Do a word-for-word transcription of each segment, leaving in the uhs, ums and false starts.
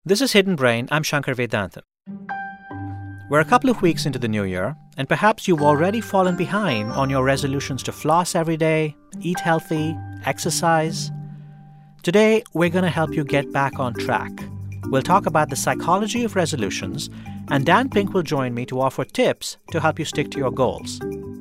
This is Hidden Brain. I'm Shankar Vedantam. We're a couple of weeks into the new year, and perhaps you've already fallen behind on your resolutions to floss every day, eat healthy, exercise. Today, we're going to help you get back on track. We'll talk about the psychology of resolutions, and Dan Pink will join me to offer tips to help you stick to your goals.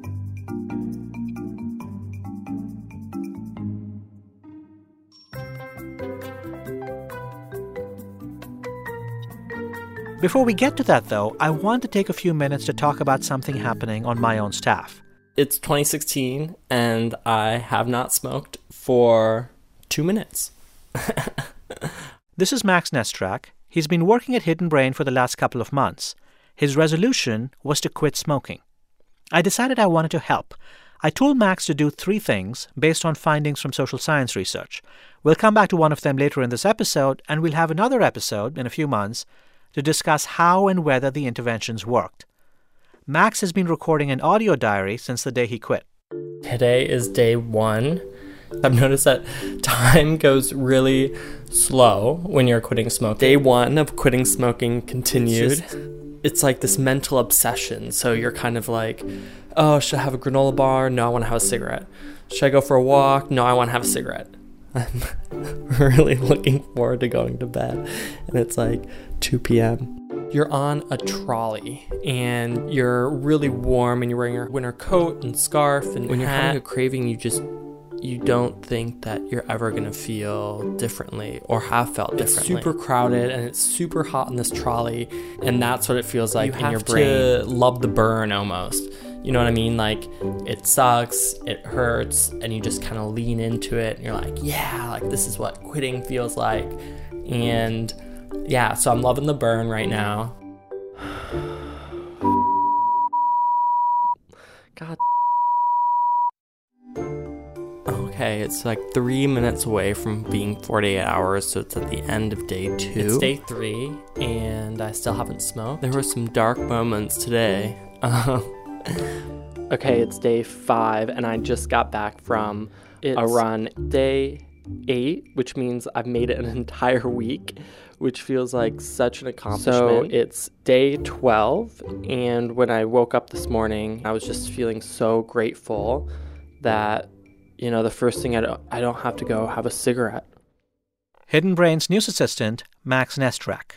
Before we get to that, though, I want to take a few minutes to talk about something happening on my own staff. It's twenty sixteen, and I have not smoked for two minutes. This is Max Nestrak. He's been working at Hidden Brain for the last couple of months. His resolution was to quit smoking. I decided I wanted to help. I told Max to do three things based on findings from social science research. We'll come back to one of them later in this episode, and we'll have another episode in a few months to discuss how and whether the interventions worked. Max has been recording an audio diary since the day he quit. Today is day one. I've noticed that time goes really slow when you're quitting smoking. Day one of quitting smoking continued. It's, just, it's like this mental obsession. So you're kind of like, oh, should I have a granola bar? No, I want to have a cigarette. Should I go for a walk? No, I want to have a cigarette. I'm really looking forward to going to bed. And it's like two p.m. You're on a trolley and you're really warm and you're wearing your winter coat and scarf. And when you're having a craving, you just, you don't think that you're ever going to feel differently or have felt differently. It's super crowded and it's super hot in this trolley. And that's what it feels like you in your brain. You have to love the burn almost. You know what I mean? Like, it sucks, it hurts, and you just kind of lean into it, and you're like, yeah, like, this is what quitting feels like. And, yeah, so I'm loving the burn right now. God. Okay, it's like three minutes away from being forty-eight hours, so it's at the end of day two. It's day three, and I still haven't smoked. There were some dark moments today. Um... Okay, it's day five, and I just got back from it's a run. Day eight, which means I've made it an entire week, which feels like such an accomplishment. So it's day twelve, and when I woke up this morning, I was just feeling so grateful that, you know, the first thing I don't, I don't have to go have a cigarette. Hidden Brain's news assistant, Max Nestrak.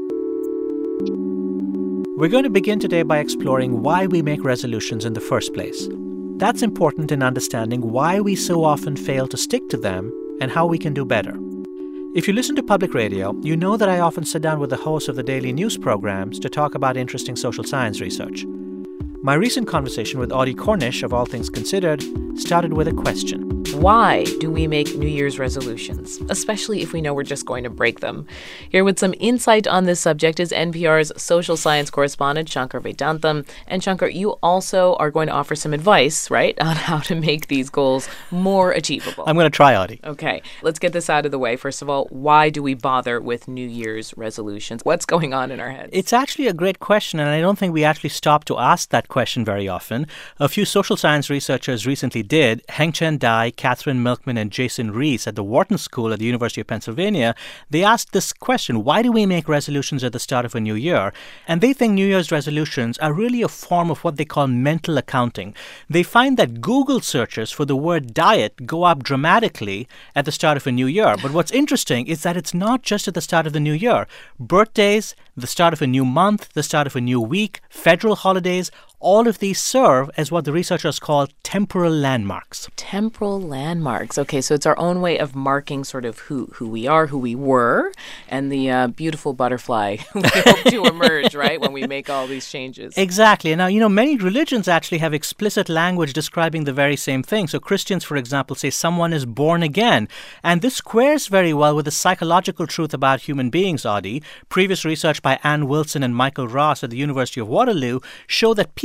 We're going to begin today by exploring why we make resolutions in the first place. That's important in understanding why we so often fail to stick to them and how we can do better. If you listen to public radio, you know that I often sit down with the hosts of the daily news programs to talk about interesting social science research. My recent conversation with Audie Cornish of All Things Considered started with a question. Why do we make New Year's resolutions, especially if we know we're just going to break them? Here with some insight on this subject is N P R's social science correspondent, Shankar Vedantam. And Shankar, you also are going to offer some advice, right, on how to make these goals more achievable. I'm going to try, Audie. Okay, let's get this out of the way. First of all, why do we bother with New Year's resolutions? What's going on in our heads? It's actually a great question, and I don't think we actually stop to ask that question very often. A few social science researchers recently did. Hengchen Dai, Catherine Milkman, and Jason Rees at the Wharton School at the University of Pennsylvania, they asked this question: why do we make resolutions at the start of a new year? And they think New Year's resolutions are really a form of what they call mental accounting. They find that Google searches for the word diet go up dramatically at the start of a new year. But what's interesting is that it's not just at the start of the new year. Birthdays, the start of a new month, the start of a new week, federal holidays, all of these serve as what the researchers call temporal landmarks. Temporal landmarks. Okay, so it's our own way of marking sort of who, who we are, who we were, and the uh, beautiful butterfly we hope to emerge, right, when we make all these changes. Exactly. Now, you know, many religions actually have explicit language describing the very same thing. So Christians, for example, say someone is born again. And this squares very well with the psychological truth about human beings, Audie. Previous research by Ann Wilson and Michael Ross at the University of Waterloo show that people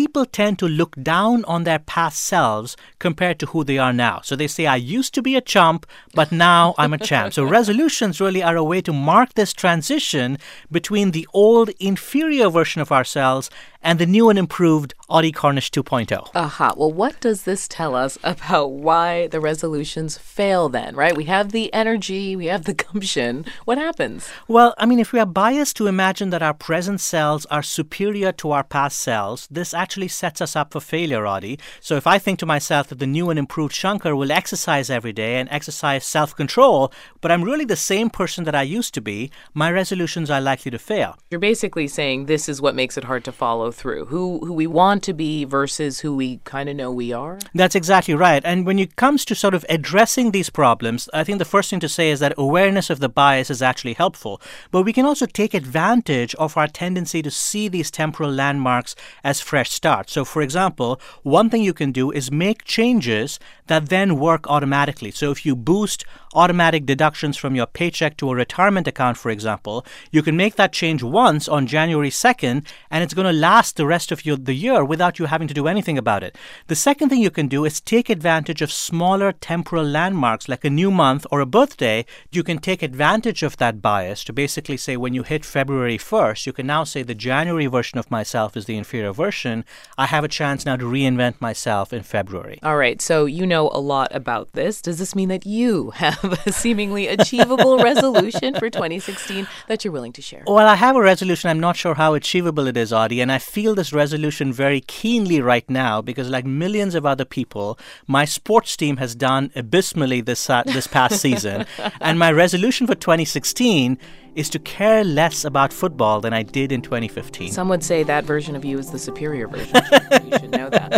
people tend to look down on their past selves compared to who they are now. So they say, I used to be a chump, but now I'm a champ. So resolutions really are a way to mark this transition between the old, inferior version of ourselves and the new and improved Audie Cornish two point oh. Aha. Well, what does this tell us about why the resolutions fail then, right? We have the energy, we have the gumption. What happens? Well, I mean, if we are biased to imagine that our present selves are superior to our past selves, this actually sets us up for failure, Audie. So if I think to myself that the new and improved Shankar will exercise every day and exercise self-control, but I'm really the same person that I used to be, my resolutions are likely to fail. You're basically saying this is what makes it hard to follow through, who who we want to be versus who we kind of know we are. That's exactly right. And when it comes to sort of addressing these problems, I think the first thing to say is that awareness of the bias is actually helpful. But we can also take advantage of our tendency to see these temporal landmarks as fresh starts. So, for example, one thing you can do is make changes that then work automatically. So if you boost automatic deductions from your paycheck to a retirement account, for example, you can make that change once on January second, and it's going to last the rest of your, the year without you having to do anything about it. The second thing you can do is take advantage of smaller temporal landmarks like a new month or a birthday. You can take advantage of that bias to basically say when you hit February first, you can now say the January version of myself is the inferior version. I have a chance now to reinvent myself in February. All right, so you know a lot about this. Does this mean that you have a seemingly achievable resolution for twenty sixteen that you're willing to share? Well, I have a resolution. I'm not sure how achievable it is, Audie, and I feel this resolution very keenly right now because, like millions of other people, my sports team has done abysmally this uh, this past season, and my resolution for twenty sixteen is to care less about football than I did in twenty fifteen. Some would say that version of you is the superior version. You should know that.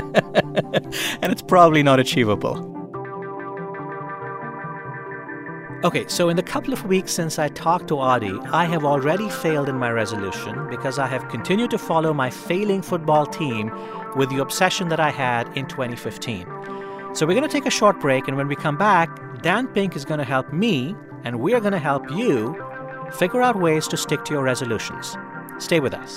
And it's probably not achievable. Okay, so in the couple of weeks since I talked to Audie, I have already failed in my resolution because I have continued to follow my failing football team with the obsession that I had in twenty fifteen. So we're going to take a short break, and when we come back, Dan Pink is going to help me, and we're going to help you figure out ways to stick to your resolutions. Stay with us.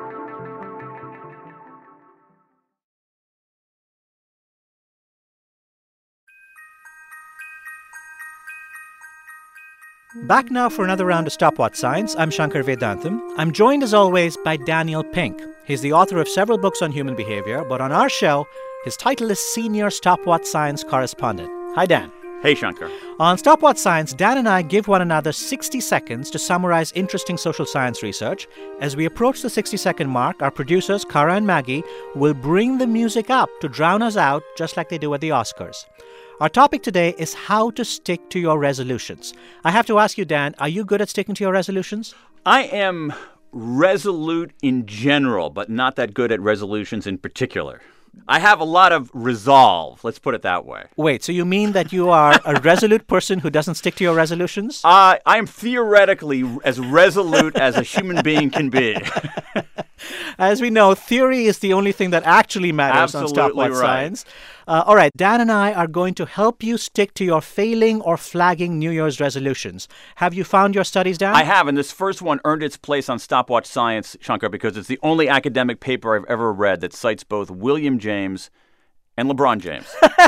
Back now for another round of Stopwatch Science. I'm Shankar Vedantam. I'm joined as always by Daniel Pink. He's the author of several books on human behavior, but on our show, his title is Senior Stopwatch Science Correspondent. Hi, Dan. Hey, Shankar. On Stopwatch Science, Dan and I give one another sixty seconds to summarize interesting social science research. As we approach the sixty-second mark, our producers, Kara and Maggie, will bring the music up to drown us out, just like they do at the Oscars. Our topic today is how to stick to your resolutions. I have to ask you, Dan, are you good at sticking to your resolutions? I am resolute in general, but not that good at resolutions in particular. I have a lot of resolve, let's put it that way. Wait, so you mean that you are a resolute person who doesn't stick to your resolutions? Uh, I am theoretically as resolute as a human being can be. As we know, theory is the only thing that actually matters Absolutely on Stopwatch right. Science. Uh, all right, Dan and I are going to help you stick to your failing or flagging New Year's resolutions. Have you found your studies, Dan? I have, and this first one earned its place on Stopwatch Science, Shankar, because it's the only academic paper I've ever read that cites both William James and LeBron James.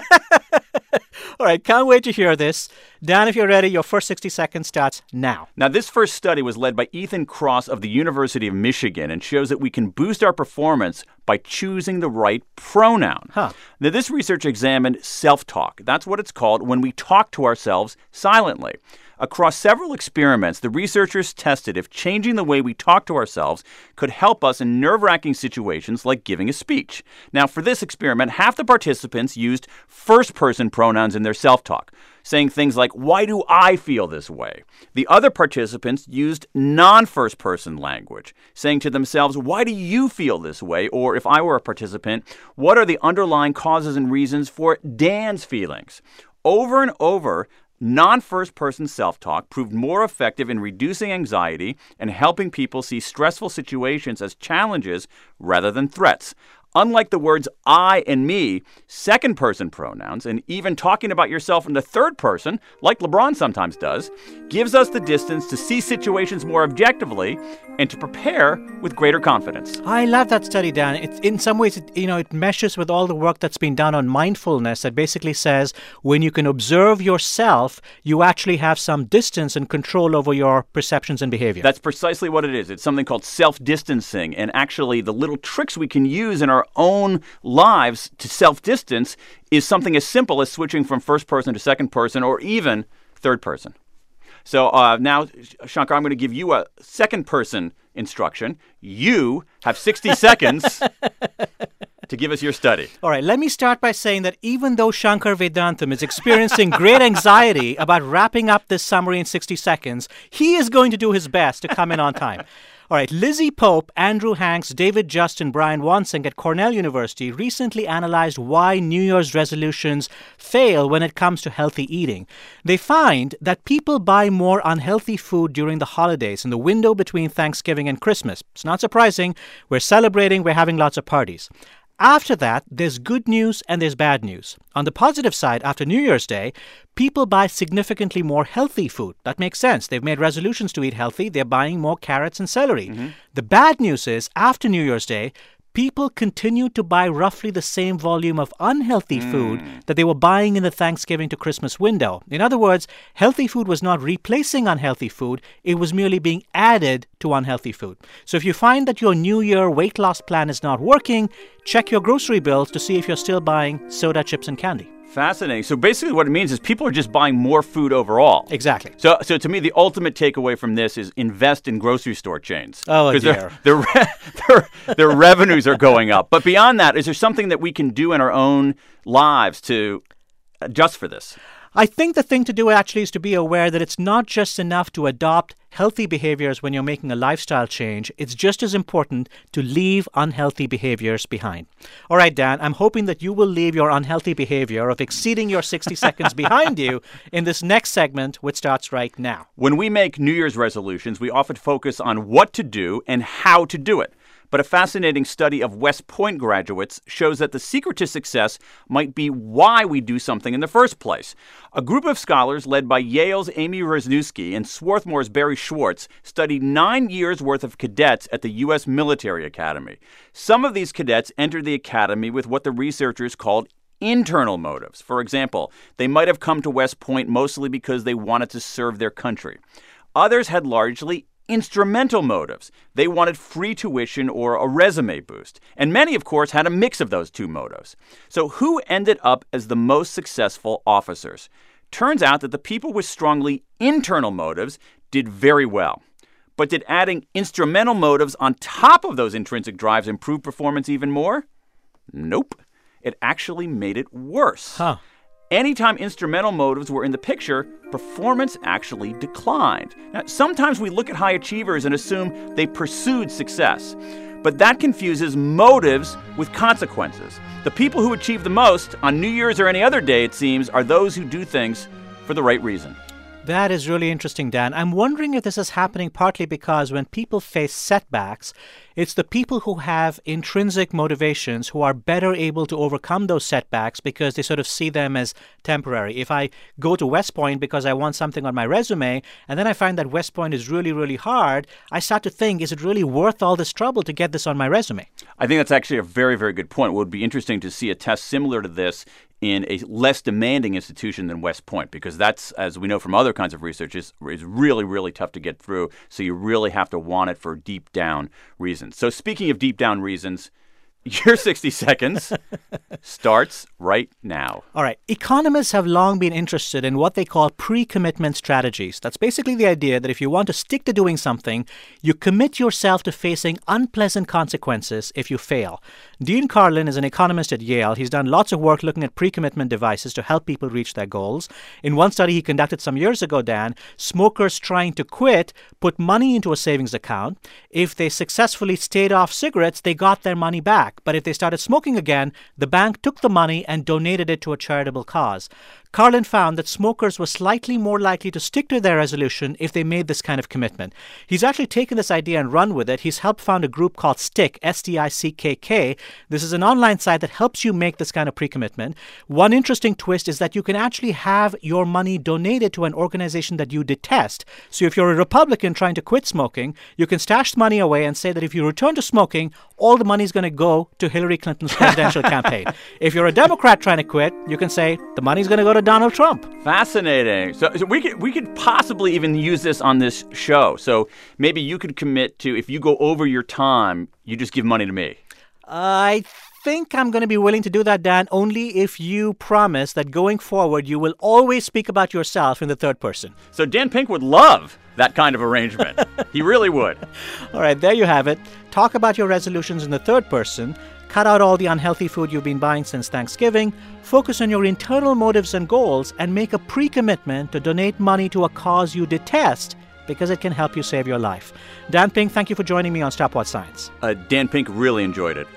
All right, can't wait to hear this. Dan, if you're ready, your first sixty seconds starts now. Now, this first study was led by Ethan Cross of the University of Michigan and shows that we can boost our performance by choosing the right pronoun. Huh. Now, this research examined self-talk. That's what it's called when we talk to ourselves silently. Across several experiments, the researchers tested if changing the way we talk to ourselves could help us in nerve-wracking situations like giving a speech. Now, for this experiment, half the participants used first-person pronouns in their self-talk, saying things like, "Why do I feel this way?" The other participants used non-first-person language, saying to themselves, "Why do you feel this way?" Or, if I were a participant, "What are the underlying causes and reasons for Dan's feelings?" Over and over, non-first-person self-talk proved more effective in reducing anxiety and helping people see stressful situations as challenges rather than threats. Unlike the words I and me, second-person pronouns, and even talking about yourself in the third person, like LeBron sometimes does, gives us the distance to see situations more objectively and to prepare with greater confidence. I love that study, Dan. It's, in some ways, it, you know, it meshes with all the work that's been done on mindfulness that basically says when you can observe yourself, you actually have some distance and control over your perceptions and behavior. That's precisely what it is. It's something called self-distancing, and actually the little tricks we can use in our own lives to self-distance is something as simple as switching from first person to second person or even third person. So uh, now, Shankar, I'm going to give you a second person instruction. You have sixty seconds to give us your study. All right, let me start by saying that even though Shankar Vedantam is experiencing great anxiety about wrapping up this summary in sixty seconds, he is going to do his best to come in on time. All right, Lizzie Pope, Andrew Hanks, David Justin, Brian Wansink at Cornell University recently analyzed why New Year's resolutions fail when it comes to healthy eating. They find that people buy more unhealthy food during the holidays in the window between Thanksgiving and Christmas. It's not surprising. We're celebrating. We're having lots of parties. After that, there's good news and there's bad news. On the positive side, after New Year's Day, people buy significantly more healthy food. That makes sense. They've made resolutions to eat healthy. They're buying more carrots and celery. Mm-hmm. The bad news is, after New Year's Day, people continue to buy roughly the same volume of unhealthy mm. food that they were buying in the Thanksgiving to Christmas window. In other words, healthy food was not replacing unhealthy food. It was merely being added to unhealthy food. So if you find that your New Year weight loss plan is not working, check your grocery bills to see if you're still buying soda, chips, and candy. Fascinating. So basically what it means is people are just buying more food overall. Exactly. So so to me, the ultimate takeaway from this is invest in grocery store chains. Oh, dear. Their, their, their, their revenues are going up. But beyond that, is there something that we can do in our own lives to adjust for this? I think the thing to do actually is to be aware that it's not just enough to adopt healthy behaviors when you're making a lifestyle change. It's just as important to leave unhealthy behaviors behind. All right, Dan, I'm hoping that you will leave your unhealthy behavior of exceeding your sixty seconds behind you in this next segment, which starts right now. When we make New Year's resolutions, we often focus on what to do and how to do it. But a fascinating study of West Point graduates shows that the secret to success might be why we do something in the first place. A group of scholars led by Yale's Amy Wrzesniewski and Swarthmore's Barry Schwartz studied nine years' worth of cadets at the U S Military Academy. Some of these cadets entered the academy with what the researchers called internal motives. For example, they might have come to West Point mostly because they wanted to serve their country. Others had largely instrumental motives. They wanted free tuition or a resume boost. And many, of course, had a mix of those two motives. So who ended up as the most successful officers? Turns out that the people with strongly internal motives did very well. But did adding instrumental motives on top of those intrinsic drives improve performance even more? Nope. It actually made it worse. Huh. Anytime instrumental motives were in the picture, performance actually declined. Now, sometimes we look at high achievers and assume they pursued success. But that confuses motives with consequences. The people who achieve the most on New Year's or any other day, it seems, are those who do things for the right reason. That is really interesting, Dan. I'm wondering if this is happening partly because when people face setbacks, it's the people who have intrinsic motivations who are better able to overcome those setbacks because they sort of see them as temporary. If I go to West Point because I want something on my resume, and then I find that West Point is really, really hard, I start to think, is it really worth all this trouble to get this on my resume? I think that's actually a very, very good point. It would be interesting to see a test similar to this in a less demanding institution than West Point, because that's, as we know from other kinds of research, is, is really, really tough to get through. So you really have to want it for deep down reasons. So speaking of deep down reasons, your sixty seconds starts right now. All right. Economists have long been interested in what they call pre-commitment strategies. That's basically the idea that if you want to stick to doing something, you commit yourself to facing unpleasant consequences if you fail. Dean Carlin is an economist at Yale. He's done lots of work looking at pre-commitment devices to help people reach their goals. In one study he conducted some years ago, Dan, smokers trying to quit put money into a savings account. If they successfully stayed off cigarettes, they got their money back. But if they started smoking again, the bank took the money and donated it to a charitable cause. Carlin found that smokers were slightly more likely to stick to their resolution if they made this kind of commitment. He's actually taken this idea and run with it. He's helped found a group called STICK, S T I C K K. This is an online site that helps you make this kind of pre-commitment. One interesting twist is that you can actually have your money donated to an organization that you detest. So if you're a Republican trying to quit smoking, you can stash money away and say that if you return to smoking, all the money is going to go to Hillary Clinton's presidential campaign. If you're a Democrat trying to quit, you can say the money's going to go to Donald Trump. Fascinating. So, so we could we could possibly even use this on this show. So maybe you could commit to, if you go over your time, you just give money to me. I think I'm going to be willing to do that, Dan, only if you promise that going forward you will always speak about yourself in the third person. So Dan Pink would love that kind of arrangement. He really would. All right, there you have it. Talk about your resolutions in the third person. Cut out all the unhealthy food you've been buying since Thanksgiving. Focus on your internal motives and goals and make a pre-commitment to donate money to a cause you detest because it can help you save your life. Dan Pink, thank you for joining me on Stopwatch Science. Uh, Dan Pink really enjoyed it.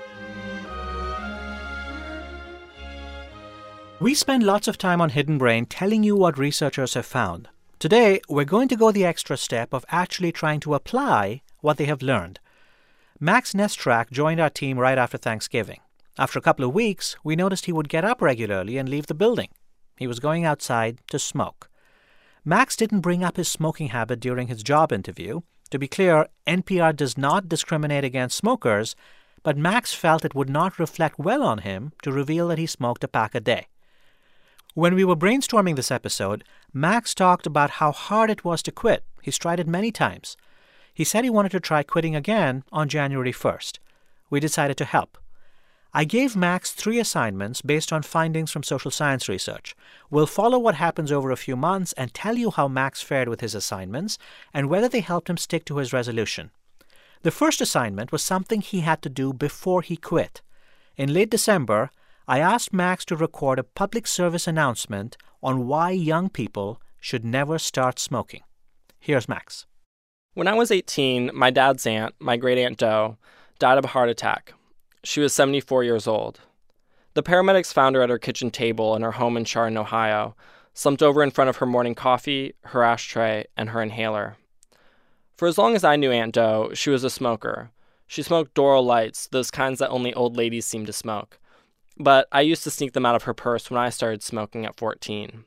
We spend lots of time on Hidden Brain telling you what researchers have found. Today, we're going to go the extra step of actually trying to apply what they have learned. Max Nestrak joined our team right after Thanksgiving. After a couple of weeks, we noticed he would get up regularly and leave the building. He was going outside to smoke. Max didn't bring up his smoking habit during his job interview. To be clear, N P R does not discriminate against smokers, but Max felt it would not reflect well on him to reveal that he smoked a pack a day. When we were brainstorming this episode, Max talked about how hard it was to quit. He's tried it many times. He said he wanted to try quitting again on January first. We decided to help. I gave Max three assignments based on findings from social science research. We'll follow what happens over a few months and tell you how Max fared with his assignments and whether they helped him stick to his resolution. The first assignment was something he had to do before he quit. In late December, I asked Max to record a public service announcement on why young people should never start smoking. Here's Max. When I was eighteen, my dad's aunt, my great-aunt Doe, died of a heart attack. She was seventy-four years old. The paramedics found her at her kitchen table in her home in Chardon, Ohio, slumped over in front of her morning coffee, her ashtray, and her inhaler. For as long as I knew Aunt Doe, she was a smoker. She smoked Doral Lights, those kinds that only old ladies seem to smoke. But I used to sneak them out of her purse when I started smoking at fourteen.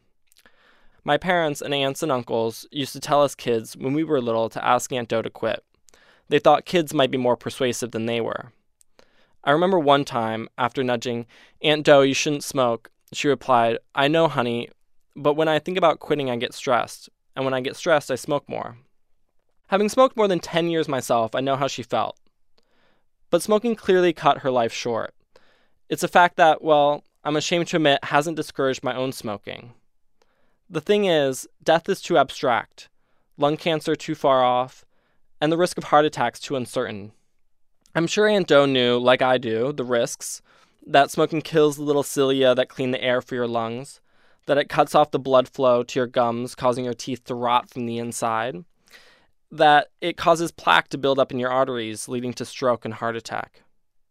My parents and aunts and uncles used to tell us kids when we were little to ask Aunt Doe to quit. They thought kids might be more persuasive than they were. I remember one time, after nudging, "Aunt Doe, you shouldn't smoke," she replied, "I know, honey, but when I think about quitting, I get stressed. And when I get stressed, I smoke more." Having smoked more than ten years myself, I know how she felt. But smoking clearly cut her life short. It's a fact that, well, I'm ashamed to admit, hasn't discouraged my own smoking. The thing is, death is too abstract, lung cancer too far off, and the risk of heart attacks too uncertain. I'm sure Aunt Doe knew, like I do, the risks, that smoking kills the little cilia that clean the air for your lungs, that it cuts off the blood flow to your gums, causing your teeth to rot from the inside, that it causes plaque to build up in your arteries, leading to stroke and heart attack.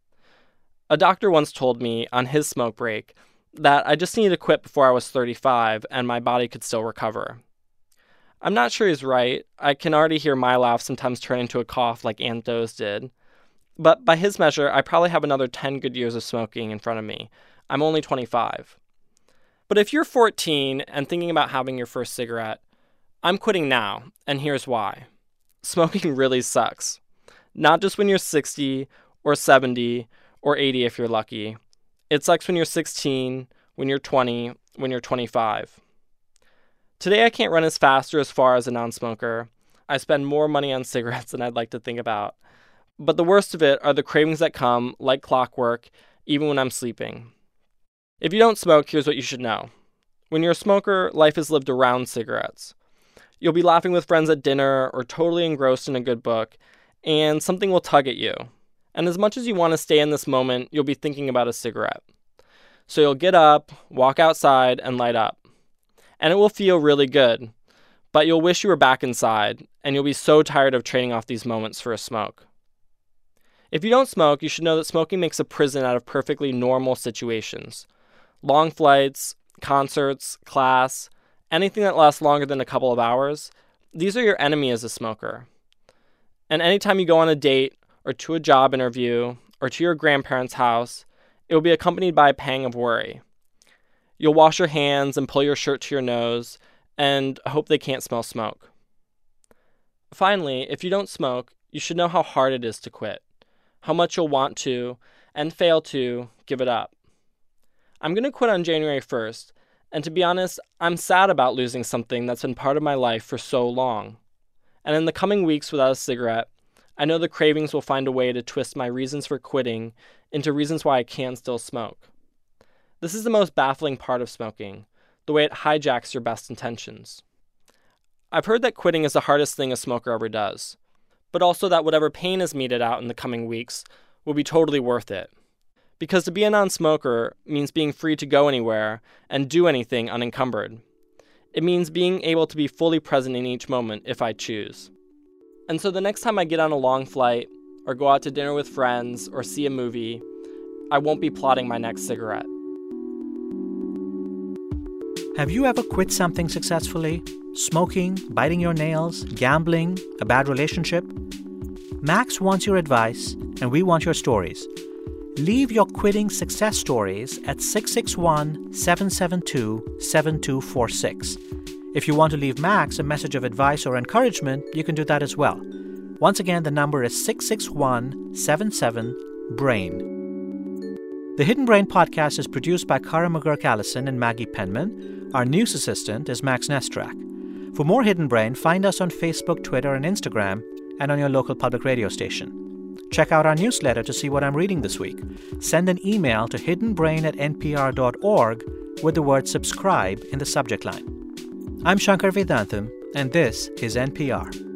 A doctor once told me, on his smoke break, that I just needed to quit before I was thirty-five and my body could still recover. I'm not sure he's right. I can already hear my laugh sometimes turn into a cough like Aunt Doe's did. But by his measure, I probably have another ten good years of smoking in front of me. I'm only twenty-five. But if you're fourteen and thinking about having your first cigarette, I'm quitting now, and here's why. Smoking really sucks. Not just when you're sixty or seventy or eighty if you're lucky. It sucks when you're sixteen, when you're twenty, when you're twenty-five. Today I can't run as fast or as far as a non-smoker. I spend more money on cigarettes than I'd like to think about. But the worst of it are the cravings that come, like clockwork, even when I'm sleeping. If you don't smoke, here's what you should know. When you're a smoker, life is lived around cigarettes. You'll be laughing with friends at dinner or totally engrossed in a good book, and something will tug at you. And as much as you want to stay in this moment, you'll be thinking about a cigarette. So you'll get up, walk outside, and light up. And it will feel really good, but you'll wish you were back inside, and you'll be so tired of trading off these moments for a smoke. If you don't smoke, you should know that smoking makes a prison out of perfectly normal situations. Long flights, concerts, class, anything that lasts longer than a couple of hours, these are your enemy as a smoker. And anytime you go on a date or to a job interview or to your grandparents' house, it will be accompanied by a pang of worry. You'll wash your hands and pull your shirt to your nose and hope they can't smell smoke. Finally, if you don't smoke, you should know how hard it is to quit, how much you'll want to, and fail to, give it up. I'm going to quit on January first, and to be honest, I'm sad about losing something that's been part of my life for so long. And in the coming weeks without a cigarette, I know the cravings will find a way to twist my reasons for quitting into reasons why I can still smoke. This is the most baffling part of smoking, the way it hijacks your best intentions. I've heard that quitting is the hardest thing a smoker ever does, but also that whatever pain is meted out in the coming weeks will be totally worth it. Because to be a non-smoker means being free to go anywhere and do anything unencumbered. It means being able to be fully present in each moment if I choose. And so the next time I get on a long flight, or go out to dinner with friends, or see a movie, I won't be plotting my next cigarette. Have you ever quit something successfully? Smoking, biting your nails, gambling, a bad relationship? Max wants your advice, and we want your stories. Leave your quitting success stories at six six one, seven seven two, seven two four six. If you want to leave Max a message of advice or encouragement, you can do that as well. Once again, the number is six six one, seven seven, BRAIN. The Hidden Brain podcast is produced by Kara McGurk-Allison and Maggie Penman. Our news assistant is Max Nestrak. For more Hidden Brain, find us on Facebook, Twitter, and Instagram, and on your local public radio station. Check out our newsletter to see what I'm reading this week. Send an email to hiddenbrain at n p r dot org with the word subscribe in the subject line. I'm Shankar Vedantam, and this is N P R.